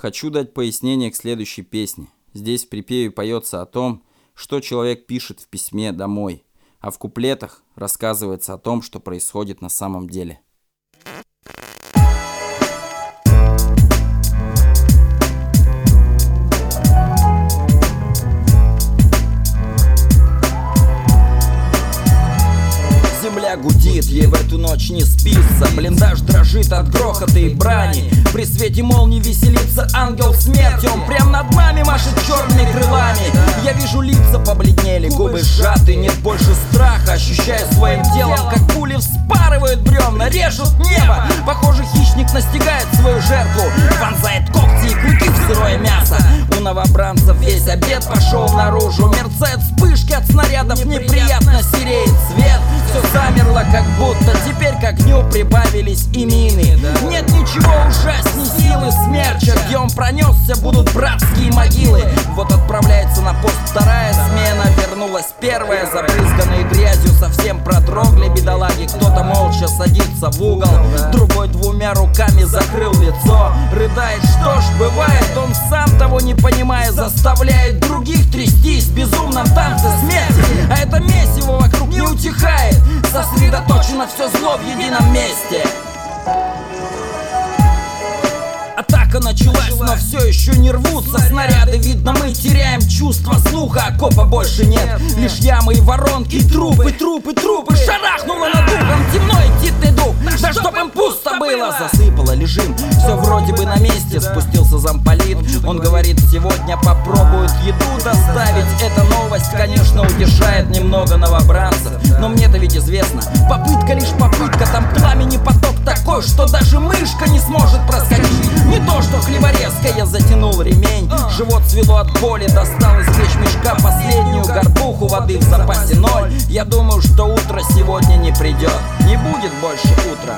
Хочу дать пояснение к следующей песне. Здесь в припеве поется о том, что человек пишет в письме домой, а в куплетах рассказывается о том, что происходит на самом деле. Земля гудит, ей в эту ночь не спится. Блиндаж дрожит от грохота и брани. При свете молнии веселится ангел смерти. Он прям над нами машет черными крылами. Я вижу, лица побледнели, губы сжаты. Нет больше страха, ощущаю своим телом, как пули вспарывают бревна, режут небо. Похоже, хищник настигает свою жертву, вонзает когти и клыки в сырое мясо. У новобранцев весь обед пошел наружу. Мерцают вспышки от снарядов, неприятно сереет свет. Все замерло, как будто теперь к огню прибавились и мины. Нет ничего ужасней силы смерча. Где он пронесся, будут братские могилы. Вот отправляется на пост вторая смена. Вернулась первая, забрызганные грязью, совсем продрогли бедолаги. Кто-то молча садится в угол, другой двумя руками закрыл лицо. Рыдает, что ж бывает, он сам того не понимая, заставляет других трястись в безумном танце смерти. А это месиво вокруг не утихает, сосредоточено все зло в едином месте. Атака началась, но все еще не рвутся снаряды. Видно, мы теряем чувство слуха, окопа больше нет. Лишь ямы и воронки, трупы, трупы, трупы. Шарахнуло над духом, темно и титный дух. Да чтоб им пусто было, засыпало, лежим. Все вроде бы на месте, спустился замполит. Он говорит, сегодня попробуют еду доставить. Эта новость, конечно, утешает немного новобранцев. Но мне-то ведь известно, попытка лишь попытка. Там пламени поток такой, что даже мышка не сможет проскочить. Не то что хлеборезка, я затянул ремень. Живот свело от боли, достал из вещмешка последнюю горбуху, воды в запасе 0. Я думаю, что утро сегодня не придет, не будет больше утра.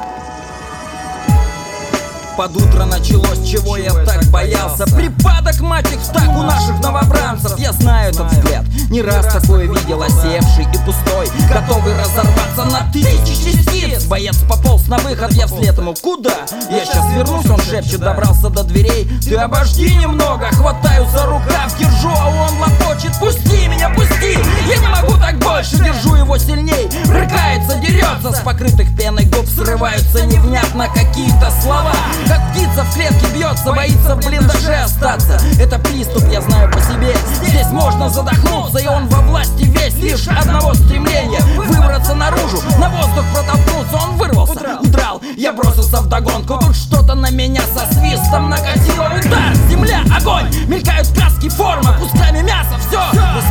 Под утро началось, чего я так боялся. Припадок, мать их, так у наших новобранцев. Я знаю этот взгляд, не раз такое видел, осевший и пустой, готовый разорваться на тысячи частиц. Боец пополз на выход, я вслед ему, куда? Я сейчас вернусь, он шепчет, добрался до дверей. Ты обожди немного, хватаю за рукав, держу, а он лопочет, пусти меня, пусти. Я не могу так больше, держу его сильней. Рыкается, дерется, с покрытых пеной губ срываются невнятно какие-то слова. Как птица в клетке бьется, боится в блиндаже остаться. Это приступ, я знаю по себе. Здесь можно задохнуться, и он во власти весь. Лишь одного стремления — выбраться наружу, на воздух протолкнуться. Он вырвался, удрал, я бросился вдогонку. Тут что-то на меня со свистом накатило. Удар, земля, огонь, мелькают краски, форма, кусками мяса, все.